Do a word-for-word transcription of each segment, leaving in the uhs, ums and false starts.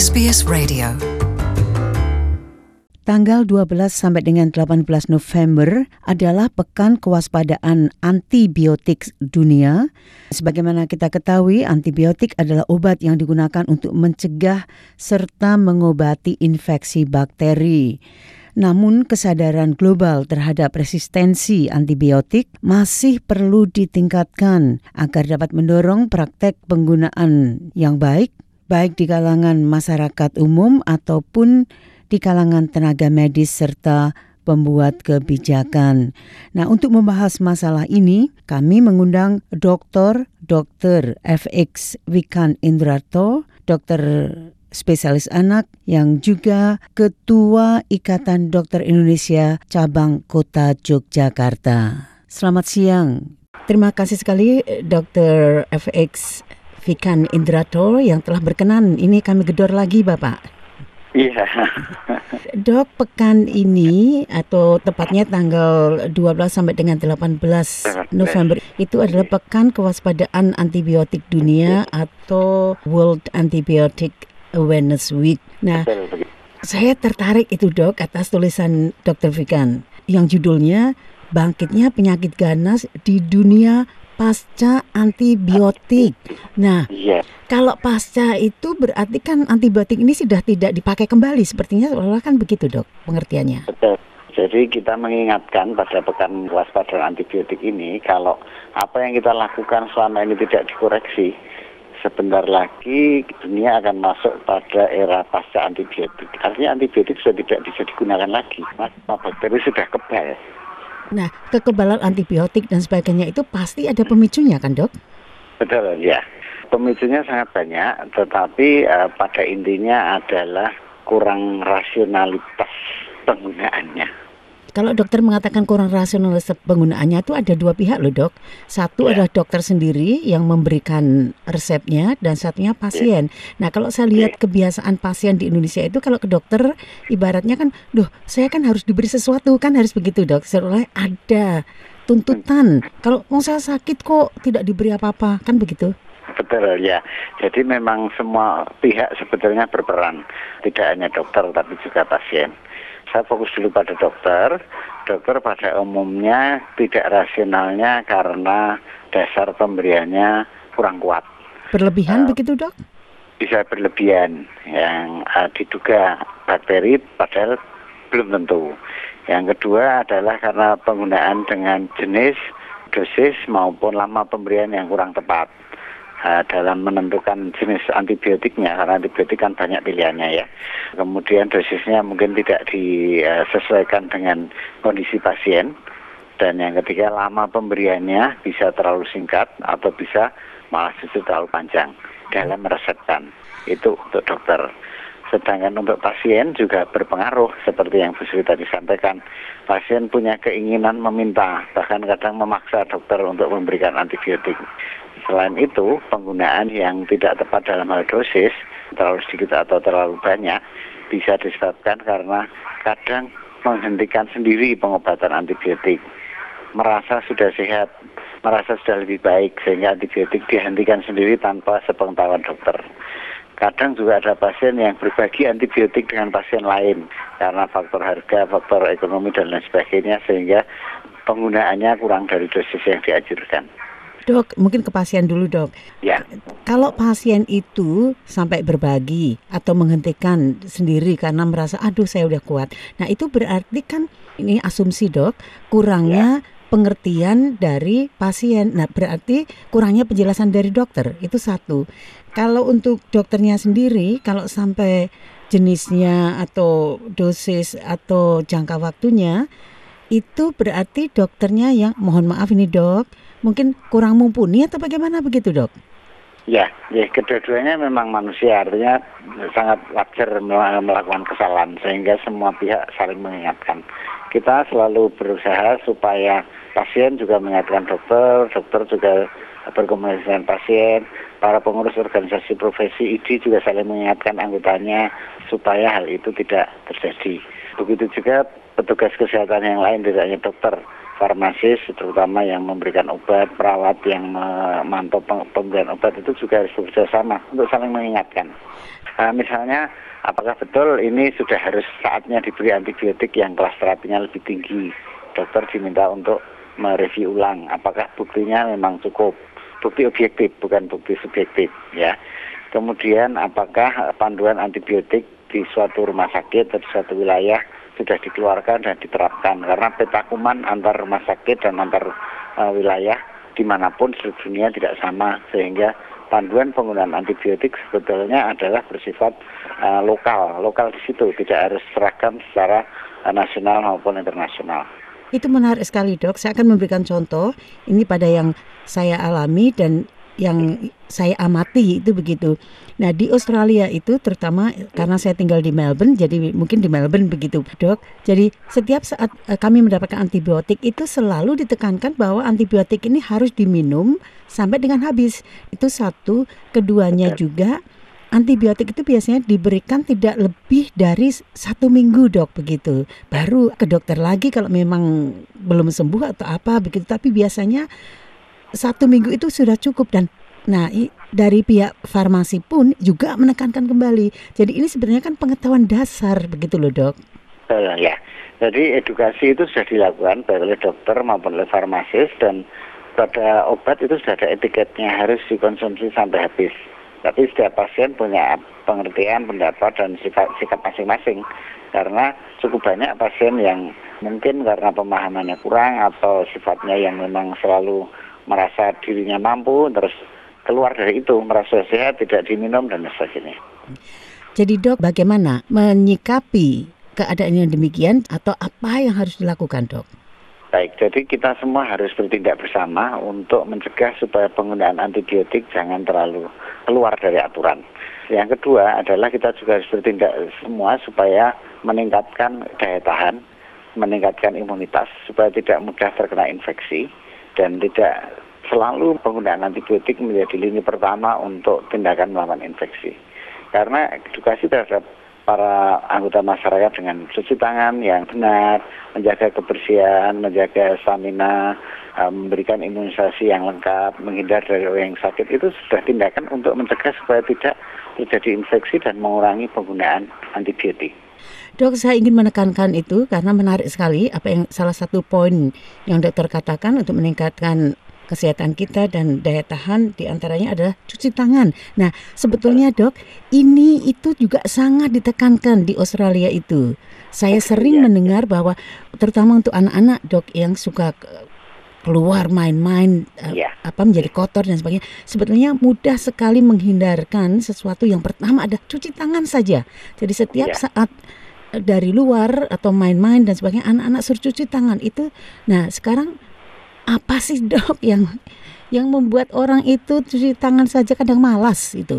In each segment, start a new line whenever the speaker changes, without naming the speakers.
S B S Radio.
Tanggal dua belas sampai dengan delapan belas November adalah Pekan Kewaspadaan Antibiotik Dunia. Sebagaimana kita ketahui, antibiotik adalah obat yang digunakan untuk mencegah serta mengobati infeksi bakteri. Namun kesadaran global terhadap resistensi antibiotik masih perlu ditingkatkan agar dapat mendorong praktek penggunaan yang baik, baik di kalangan masyarakat umum ataupun di kalangan tenaga medis serta pembuat kebijakan. Nah, untuk membahas masalah ini, kami mengundang Doktor Doktor F X Wikan Indrato, dokter spesialis anak yang juga Ketua Ikatan Dokter Indonesia Cabang Kota Yogyakarta. Selamat siang. Terima kasih sekali Doktor F X Wikan Indrato yang telah berkenan. Ini kami gedor lagi, Bapak.
Iya.
Dok, pekan ini atau tepatnya tanggal dua belas sampai dengan delapan belas November itu adalah Pekan Kewaspadaan Antibiotik Dunia atau World Antibiotic Awareness Week. Nah, saya tertarik itu, Dok, atas tulisan dokter Wikan yang judulnya Bangkitnya Penyakit Ganas di Dunia Pasca Antibiotik. Nah,
Iya.
kalau pasca itu berarti kan antibiotik ini sudah tidak dipakai kembali. Sepertinya seolah kan begitu, Dok, pengertiannya.
Betul. Jadi kita mengingatkan pada pekan kewaspadaan antibiotik ini, kalau apa yang kita lakukan selama ini tidak dikoreksi, sebentar lagi dunia akan masuk pada era pasca antibiotik. Artinya antibiotik sudah tidak bisa digunakan lagi. Mas, bakteri sudah kebal.
Nah, kekebalan antibiotik dan sebagainya itu pasti ada pemicunya kan, Dok?
Betul, ya. Pemicunya sangat banyak, tetapi uh, pada intinya adalah kurang rasionalitas penggunaannya.
Kalau dokter mengatakan kurang rasionalitas penggunaannya itu ada dua pihak loh, Dok. Satu
Ya.
adalah dokter sendiri yang memberikan resepnya dan satunya pasien. Nah, kalau saya lihat kebiasaan pasien di Indonesia itu kalau ke dokter ibaratnya kan, "Duh, saya kan harus diberi sesuatu," kan harus begitu, Dok. Seolah ada tuntutan. Kalau mau saya sakit kok tidak diberi apa-apa, kan begitu?
Betul, ya. Jadi memang semua pihak sebetulnya berperan. Tidak hanya dokter, tapi juga pasien. Saya fokus dulu pada dokter. Dokter pada umumnya tidak rasionalnya karena dasar pemberiannya kurang kuat.
Berlebihan
Uh,
begitu, Dok?
Bisa berlebihan yang uh, diduga bakteri padahal belum tentu. Yang kedua adalah karena penggunaan dengan jenis, dosis maupun lama pemberian yang kurang tepat uh, dalam menentukan jenis antibiotiknya, karena antibiotik kan banyak pilihannya ya. Kemudian dosisnya mungkin tidak disesuaikan dengan kondisi pasien. Dan yang ketiga, lama pemberiannya bisa terlalu singkat atau bisa malah justru terlalu panjang dalam meresepkan. Itu untuk dokter. Sedangkan untuk pasien juga berpengaruh seperti yang Bu Sri tadi sampaikan. Pasien punya keinginan meminta, bahkan kadang memaksa dokter untuk memberikan antibiotik. Selain itu, penggunaan yang tidak tepat dalam hal dosis, terlalu sedikit atau terlalu banyak, bisa disebabkan karena kadang menghentikan sendiri pengobatan antibiotik. Merasa sudah sehat, merasa sudah lebih baik, sehingga antibiotik dihentikan sendiri tanpa sepengetahuan dokter. Kadang juga ada pasien yang berbagi antibiotik dengan pasien lain karena faktor harga, faktor ekonomi, dan lain sebagainya, sehingga penggunaannya kurang dari dosis yang dianjurkan.
Dok, mungkin ke pasien dulu, Dok.
Ya.
Kalau pasien itu sampai berbagi atau menghentikan sendiri karena merasa, aduh saya udah kuat. Nah, itu berarti kan, ini asumsi, Dok, kurangnya ya. pengertian dari pasien. Nah, berarti kurangnya penjelasan dari dokter. Itu satu. Kalau untuk dokternya sendiri, kalau sampai jenisnya atau dosis atau jangka waktunya, itu berarti dokternya yang, mohon maaf ini, Dok, mungkin kurang mumpuni atau bagaimana begitu, Dok?
Ya, ya kedua-duanya memang manusia, artinya sangat wajar melakukan kesalahan, sehingga semua pihak saling mengingatkan. Kita selalu berusaha supaya pasien juga mengingatkan dokter, dokter juga berkomunikasi dengan pasien, para pengurus organisasi profesi I D juga saling mengingatkan anggotanya supaya hal itu tidak terjadi. Begitu juga petugas kesehatan yang lain, tidak hanya dokter, farmasis, terutama yang memberikan obat, perawat yang memantau pemberian obat itu juga harus bekerja sama untuk saling mengingatkan. Uh, misalnya, apakah betul ini sudah harus saatnya diberi antibiotik yang kelas terapinya lebih tinggi? Dokter diminta untuk mereview ulang, apakah buktinya memang cukup, bukti objektif bukan bukti subjektif, ya. Kemudian apakah panduan antibiotik di suatu rumah sakit atau di suatu wilayah sudah dikeluarkan dan diterapkan, karena peta kuman antar rumah sakit dan antar uh, wilayah dimanapun seluruh dunia tidak sama, sehingga panduan penggunaan antibiotik sebetulnya adalah bersifat uh, lokal, lokal di situ, tidak harus seragam secara uh, nasional maupun internasional.
Itu menarik sekali, Dok. Saya akan memberikan contoh ini pada yang saya alami dan yang saya amati itu begitu. Nah, di Australia itu terutama karena saya tinggal di Melbourne, jadi mungkin di Melbourne begitu, Dok. Jadi setiap saat kami mendapatkan antibiotik itu selalu ditekankan bahwa antibiotik ini harus diminum sampai dengan habis. Itu satu. Keduanya juga antibiotik itu biasanya diberikan tidak lebih dari satu minggu, Dok, begitu. Baru ke dokter lagi kalau memang belum sembuh atau apa begitu. Tapi biasanya satu minggu itu sudah cukup. Dan nah dari pihak farmasi pun juga menekankan kembali. Jadi ini sebenarnya kan pengetahuan dasar begitu loh, Dok.
Uh, ya, jadi edukasi itu sudah dilakukan baik oleh dokter maupun oleh farmasis, dan pada obat itu sudah ada etiketnya harus dikonsumsi sampai habis. Tapi setiap pasien punya pengertian, pendapat, dan sikap, sikap masing-masing. Karena cukup banyak pasien yang mungkin karena pemahamannya kurang atau sifatnya yang memang selalu merasa dirinya mampu, terus keluar dari itu, merasa sehat, tidak diminum, dan sebagainya.
Jadi, Dok, bagaimana menyikapi keadaan yang demikian atau apa yang harus dilakukan, Dok?
Baik, jadi kita semua harus bertindak bersama untuk mencegah supaya penggunaan antibiotik jangan terlalu keluar dari aturan. Yang kedua adalah kita juga harus bertindak semua supaya meningkatkan daya tahan, meningkatkan imunitas supaya tidak mudah terkena infeksi, dan tidak selalu penggunaan antibiotik menjadi lini pertama untuk tindakan melawan infeksi. Karena edukasi terhadap para anggota masyarakat dengan cuci tangan yang benar, menjaga kebersihan, menjaga stamina, memberikan imunisasi yang lengkap, menghindar dari orang yang sakit, itu sudah tindakan untuk mencegah supaya tidak terjadi infeksi dan mengurangi penggunaan antibiotik.
Dok, saya ingin menekankan itu karena menarik sekali apa yang salah satu poin yang dokter katakan untuk meningkatkan kesehatan kita dan daya tahan diantaranya adalah cuci tangan. Nah, sebetulnya, Dok, ini itu juga sangat ditekankan di Australia itu. Saya sering mendengar bahwa terutama untuk anak-anak, Dok, yang suka keluar main-main yeah. apa menjadi kotor dan sebagainya, sebetulnya mudah sekali menghindarkan sesuatu. Yang pertama ada cuci tangan saja. Jadi setiap yeah. saat dari luar atau main-main dan sebagainya, anak-anak suruh cuci tangan itu. Nah, sekarang apa sih, Dok, yang yang membuat orang itu cuci tangan saja kadang malas itu?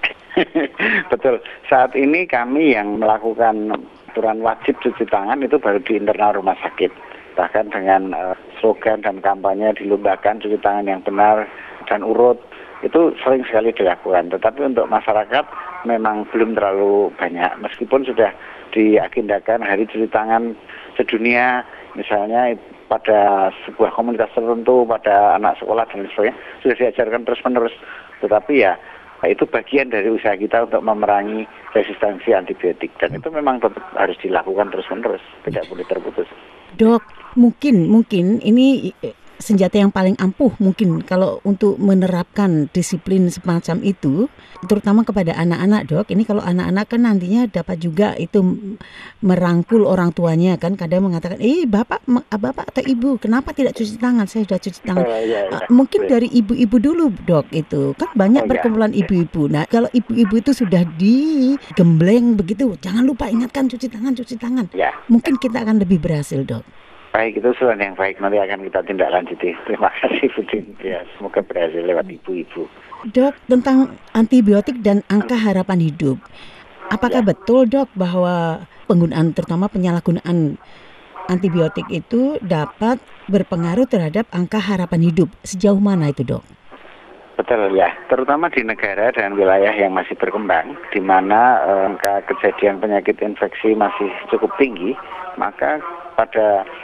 Betul. Saat ini kami yang melakukan aturan wajib cuci tangan itu baru di internal rumah sakit. Bahkan dengan uh, slogan dan kampanye dilombakan cuci tangan yang benar dan urut, itu sering sekali dilakukan. Tetapi untuk masyarakat memang belum terlalu banyak. Meskipun sudah diagendakan hari cuci tangan sedunia, misalnya pada sebuah komunitas tertentu, pada anak sekolah dan sebagainya, sudah diajarkan terus-menerus. Tetapi ya, itu bagian dari usaha kita untuk memerangi resistensi antibiotik. Dan itu memang tetap harus dilakukan terus-menerus, tidak boleh terputus.
Dok, mungkin mungkin ini senjata yang paling ampuh mungkin kalau untuk menerapkan disiplin semacam itu, terutama kepada anak-anak, Dok. Ini kalau anak-anak kan nantinya dapat juga itu merangkul orang tuanya kan, kadang mengatakan, eh bapak, bapak atau ibu kenapa tidak cuci tangan? Saya sudah cuci tangan. Oh, iya, iya. Mungkin dari ibu-ibu dulu, Dok, itu kan banyak oh, perkumpulan iya. ibu-ibu. Nah, kalau ibu-ibu itu sudah digembleng begitu, jangan lupa ingatkan cuci tangan, cuci tangan. Ya. Mungkin kita akan lebih berhasil, Dok.
Baik, itu sudah yang baik. Nanti akan kita tindak lanjuti. Terima kasih, Budin. Ya, semoga berhasil lewat ibu-ibu.
Dok, tentang antibiotik dan angka harapan hidup. Apakah ya. betul, Dok, bahwa penggunaan, terutama penyalahgunaan antibiotik itu dapat berpengaruh terhadap angka harapan hidup? Sejauh mana itu, Dok?
Betul ya, terutama di negara dan wilayah yang masih berkembang, di mana eh, angka kejadian penyakit infeksi masih cukup tinggi, maka pada saat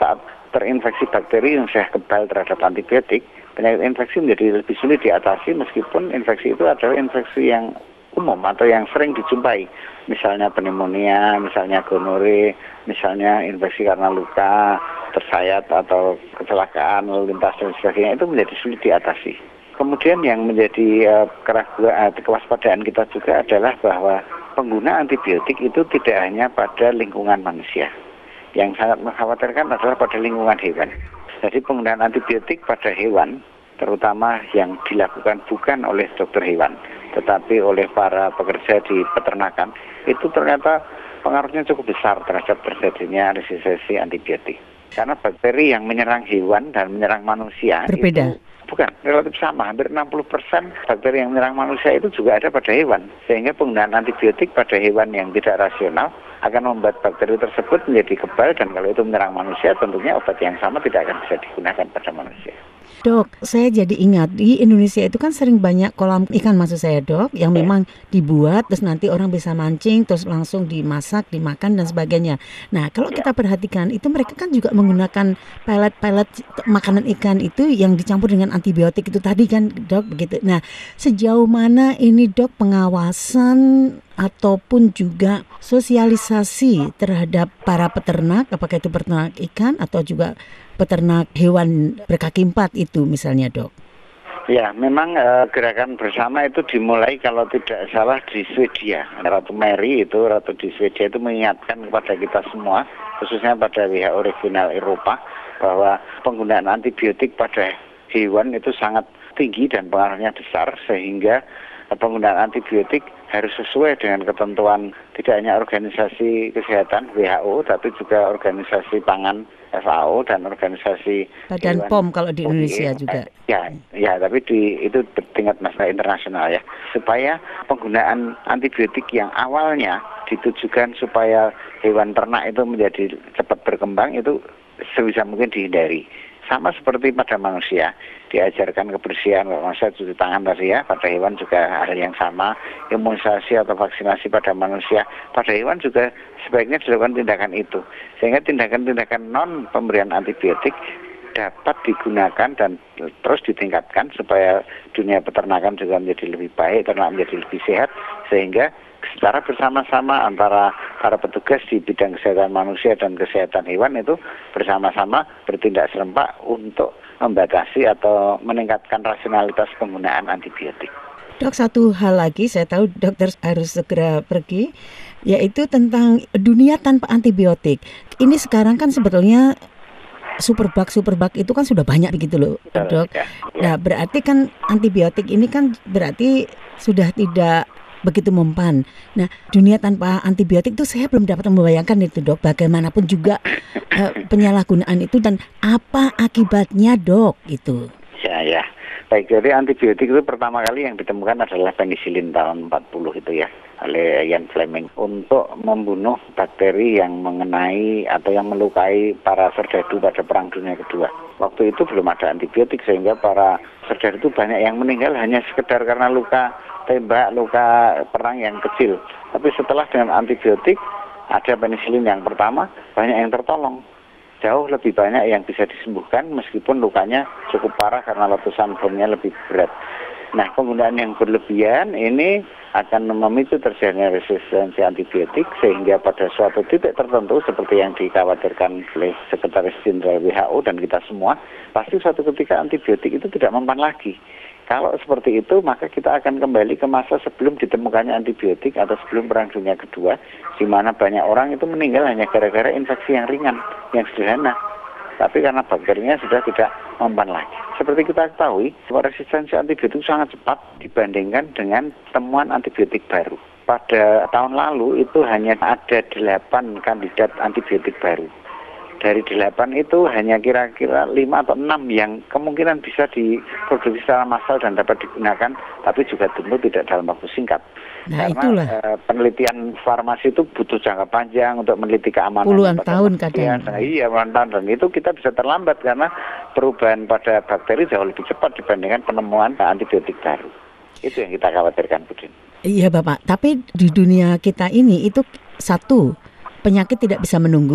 terinfeksi bakteri yang sudah kebal terhadap antibiotik, penyakit infeksi menjadi lebih sulit diatasi meskipun infeksi itu adalah infeksi yang umum atau yang sering dijumpai. Misalnya pneumonia, misalnya gonore, misalnya infeksi karena luka, tersayat atau kecelakaan lalu lintas dan sebagainya, itu menjadi sulit diatasi. Kemudian yang menjadi uh, keraguan, uh, kewaspadaan kita juga adalah bahwa pengguna antibiotik itu tidak hanya pada lingkungan manusia. Yang sangat mengkhawatirkan adalah pada lingkungan hewan. Jadi penggunaan antibiotik pada hewan, terutama yang dilakukan bukan oleh dokter hewan, tetapi oleh para pekerja di peternakan, itu ternyata pengaruhnya cukup besar terhadap terjadinya resistensi antibiotik. Karena bakteri yang menyerang hewan dan menyerang manusia
berbeda.
Itu bukan, relatif sama. Hampir enam puluh persen bakteri yang menyerang manusia itu juga ada pada hewan. Sehingga penggunaan antibiotik pada hewan yang tidak rasional akan membuat bakteri tersebut menjadi kebal, dan kalau itu menyerang manusia tentunya obat yang sama tidak akan bisa digunakan pada manusia.
Dok, saya jadi ingat di Indonesia itu kan sering banyak kolam ikan, maksud saya dok, yang memang dibuat terus nanti orang bisa mancing terus langsung dimasak, dimakan dan sebagainya. Nah, kalau kita perhatikan itu mereka kan juga menggunakan pelet-pelet makanan ikan itu yang dicampur dengan antibiotik itu tadi kan dok, begitu. Nah, sejauh mana ini dok pengawasan ataupun juga sosialisasi terhadap para peternak, apakah itu peternak ikan atau juga peternak hewan berkaki empat itu misalnya dok?
Ya, memang uh, gerakan bersama itu dimulai kalau tidak salah di Swedia. Ratu Mary itu, Ratu di Swedia itu mengingatkan kepada kita semua, khususnya pada W H O regional Eropa, bahwa penggunaan antibiotik pada hewan itu sangat tinggi dan pengaruhnya besar, sehingga penggunaan antibiotik harus sesuai dengan ketentuan tidak hanya organisasi kesehatan W H O, tapi juga organisasi pangan F A O dan organisasi
Badan P O M kalau di Indonesia juga.
Ya, ya, tapi di itu bertingkat masalah internasional ya. Supaya penggunaan antibiotik yang awalnya ditujukan supaya hewan ternak itu menjadi cepat berkembang itu sebisa mungkin dihindari. Sama seperti pada manusia, diajarkan kebersihan, kalau manusia cuci tangan tadi ya, pada hewan juga hal yang sama, imunisasi atau vaksinasi pada manusia, pada hewan juga sebaiknya dilakukan tindakan itu. Sehingga tindakan-tindakan non pemberian antibiotik dapat digunakan dan terus ditingkatkan supaya dunia peternakan juga menjadi lebih baik, ternak menjadi lebih sehat, sehingga secara bersama-sama antara para petugas di bidang kesehatan manusia dan kesehatan hewan itu bersama-sama bertindak serempak untuk membatasi atau meningkatkan rasionalitas penggunaan antibiotik.
Dok, satu hal lagi, saya tahu dokter harus segera pergi, yaitu tentang dunia tanpa antibiotik. Ini sekarang kan sebetulnya superbug superbug itu kan sudah banyak begitu loh, dok. Nah, berarti kan antibiotik ini kan berarti sudah tidak begitu mempan. Nah, dunia tanpa antibiotik itu saya belum dapat membayangkan itu dok. Bagaimanapun juga uh, penyalahgunaan itu dan apa akibatnya dok itu.
Ya ya. Baik, jadi antibiotik itu pertama kali yang ditemukan adalah penisilin tahun empat puluh itu ya, oleh Ian Fleming untuk membunuh bakteri yang mengenai atau yang melukai para serdadu pada Perang Dunia Kedua. Waktu itu belum ada antibiotik sehingga para serdadu itu banyak yang meninggal hanya sekedar karena luka tembak, luka perang yang kecil. Tapi setelah dengan antibiotik, ada penisilin yang pertama, banyak yang tertolong. Jauh lebih banyak yang bisa disembuhkan meskipun lukanya cukup parah karena letusan bomnya lebih berat. Nah, penggunaan yang berlebihan ini akan memicu terjadinya resistensi antibiotik sehingga pada suatu titik tertentu seperti yang dikhawatirkan oleh Sekretaris Jenderal W H O dan kita semua, pasti suatu ketika antibiotik itu tidak mempan lagi. Kalau seperti itu, maka kita akan kembali ke masa sebelum ditemukannya antibiotik atau sebelum Perang Dunia Kedua, di mana banyak orang itu meninggal hanya gara-gara infeksi yang ringan, yang sederhana. Tapi karena bakterinya sudah tidak mempan lagi. Seperti kita ketahui, resistensi antibiotik sangat cepat dibandingkan dengan temuan antibiotik baru. Pada tahun lalu itu hanya ada delapan kandidat antibiotik baru. Dari delapan itu hanya kira-kira lima atau enam yang kemungkinan bisa diproduksi secara massal dan dapat digunakan, tapi juga tentu tidak dalam waktu singkat.
Nah,
karena
itulah.
Uh, penelitian farmasi itu butuh jangka panjang untuk meneliti keamanan.
Puluhan tahun kadang.
Nah, iya, puluhan tahun. Dan itu kita bisa terlambat karena perubahan pada bakteri jauh lebih cepat dibandingkan penemuan antibiotik baru. Itu yang kita khawatirkan, Budin.
Iya, Bapak. Tapi di dunia kita ini itu satu, penyakit tidak bisa menunggu.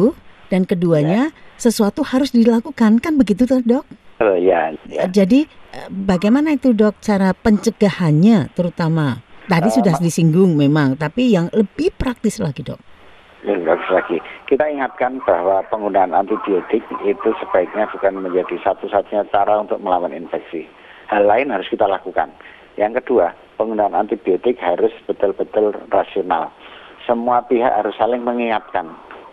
dan keduanya ya. Sesuatu harus dilakukan, kan begitu toh, Dok?
Oh ya, ya.
Jadi bagaimana itu, Dok, cara pencegahannya terutama? Tadi uh, sudah disinggung memang, tapi yang lebih praktis lagi, Dok.
Lebih praktis lagi. Kita ingatkan bahwa penggunaan antibiotik itu sebaiknya bukan menjadi satu-satunya cara untuk melawan infeksi. Hal lain harus kita lakukan. Yang kedua, penggunaan antibiotik harus betul-betul rasional. Semua pihak harus saling mengingatkan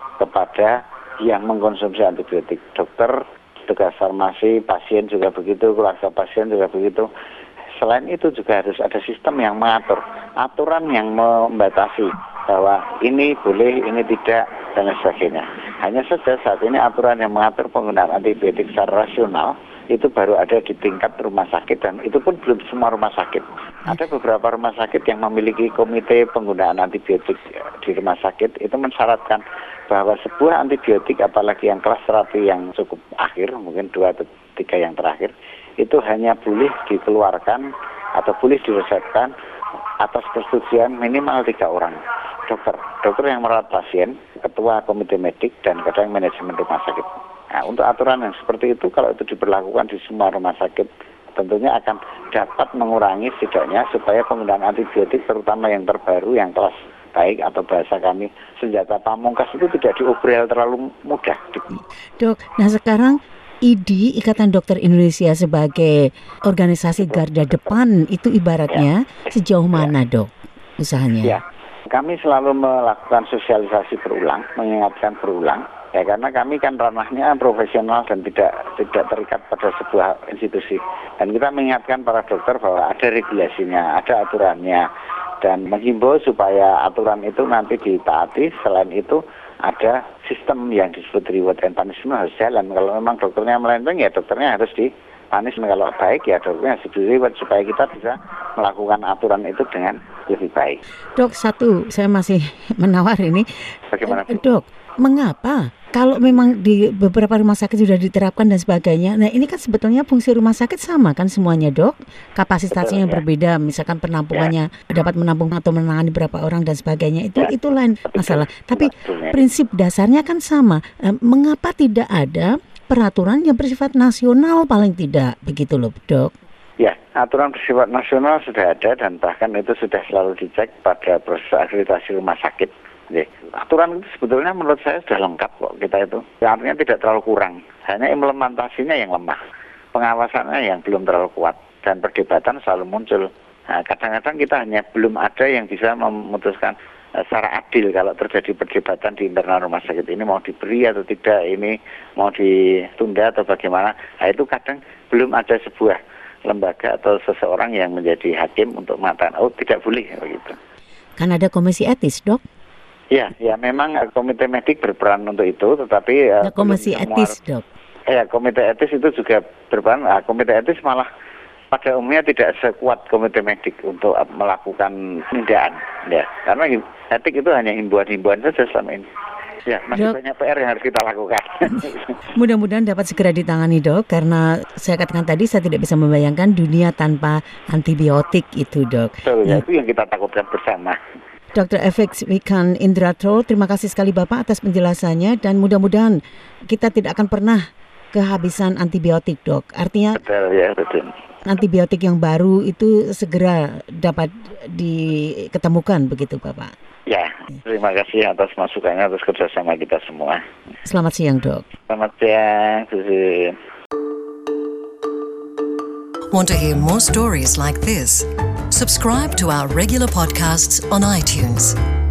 kepada yang mengkonsumsi antibiotik. Dokter, tugas farmasi, pasien juga begitu, keluarga pasien juga begitu. Selain itu juga harus ada sistem yang mengatur, aturan yang membatasi bahwa ini boleh, ini tidak, dan sebagainya. Hanya saja saat ini aturan yang mengatur penggunaan antibiotik secara rasional itu baru ada di tingkat rumah sakit, dan itu pun belum semua rumah sakit. Ada beberapa rumah sakit yang memiliki komite penggunaan antibiotik di rumah sakit, itu mensyaratkan bahwa sebuah antibiotik, apalagi yang kelas terapi yang cukup akhir, mungkin dua atau tiga yang terakhir, itu hanya boleh dikeluarkan atau boleh diresepkan atas persetujuan minimal tiga orang. Dokter, dokter yang merawat pasien, ketua komite medik, dan kadang manajemen rumah sakit. Nah, untuk aturan yang seperti itu, kalau itu diberlakukan di semua rumah sakit, tentunya akan dapat mengurangi setidaknya supaya penggunaan antibiotik, terutama yang terbaru, yang kelas baik atau bahasa kami senjata pamungkas, itu tidak diobrol terlalu mudah.
Dok, nah sekarang I D I, Ikatan Dokter Indonesia, sebagai organisasi garda depan, itu ibaratnya ya. Sejauh mana, Dok, usahanya?
Ya, kami selalu melakukan sosialisasi berulang, mengingatkan berulang. Ya, karena kami kan ranahnya profesional dan tidak tidak terikat pada sebuah institusi. Dan kita mengingatkan para dokter bahwa ada regulasinya, ada aturannya, dan menghimbau supaya aturan itu nanti ditaati. Selain itu ada sistem yang disebut reward and punishment harus jalan. Kalau memang dokternya melenceng, ya dokternya harus dipanis. Kalau baik, ya dokternya harus di reward supaya kita bisa melakukan aturan itu dengan lebih baik.
Dok, satu, saya masih menawar ini.
Bagaimana?
Dok, mengapa? Kalau memang di beberapa rumah sakit sudah diterapkan dan sebagainya, nah ini kan sebetulnya fungsi rumah sakit sama kan semuanya, Dok? Kapasitasnya yang berbeda, misalkan penampungannya ya. Dapat menampung atau menangani berapa orang dan sebagainya, itu ya. Itu lain masalah. Tapi prinsip dasarnya kan sama. Mengapa tidak ada peraturan yang bersifat nasional paling tidak, begitu loh, Dok?
Ya, aturan bersifat nasional sudah ada dan bahkan itu sudah selalu dicek pada proses akreditasi rumah sakit. Jadi, aturan itu sebetulnya menurut saya sudah lengkap kok kita itu. Artinya tidak terlalu kurang. Hanya implementasinya yang lemah. Pengawasannya yang belum terlalu kuat. Dan perdebatan selalu muncul. Nah, kadang-kadang kita hanya belum ada yang bisa memutuskan uh, secara adil kalau terjadi perdebatan di internal rumah sakit ini mau diberi atau tidak, ini mau ditunda atau bagaimana. Nah, itu kadang belum ada sebuah lembaga atau seseorang yang menjadi hakim untuk mengatakan, oh tidak boleh begitu.
Kan ada komisi etis, Dok?
Ya, ya memang komite medik berperan untuk itu, tetapi
nah, komisi etis, Dok.
Ya, komite etis itu juga berperan. Nah, komite etis malah pada umumnya tidak sekuat komite medik untuk melakukan penindakan, ya. Karena etik itu hanya himbauan-himbauan saja selama ini. Ya, masih Dok, banyak P R yang harus kita lakukan.
Mudah-mudahan dapat segera ditangani, Dok, karena saya katakan tadi saya tidak bisa membayangkan dunia tanpa antibiotik itu, Dok.
Betul, ya, itu yang kita takutkan bersama.
Dokter F X Wikan Indratro, terima kasih sekali Bapak atas penjelasannya dan mudah-mudahan kita tidak akan pernah kehabisan antibiotik, Dok. Artinya
betul, ya, betul.
Antibiotik yang baru itu segera dapat diketemukan, begitu Bapak.
Ya, terima kasih atas masukannya, atas kerjasama kita semua.
Selamat siang, Dok.
Selamat siang, Susi.
Want to hear more stories like this? Subscribe to our regular podcasts on iTunes.